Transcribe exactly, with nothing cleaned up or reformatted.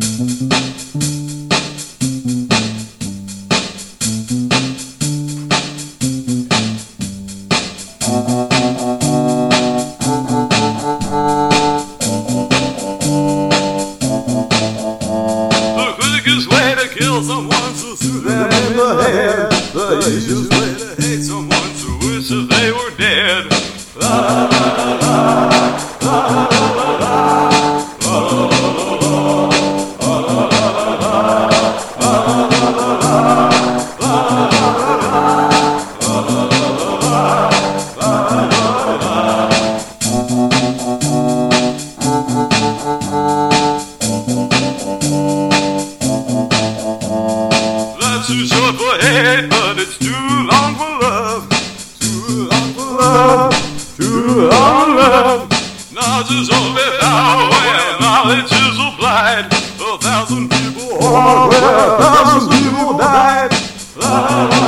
Kill someone to shoot them in the head. The easiest way to hate someone to wish that they were dead. La la la la la la la too short for hate, but it's too long for love. Too long for love. Too long for love. Knowledge is only power, and knowledge is a blind. A thousand people, oh, well, a thousand people died. La, la, la.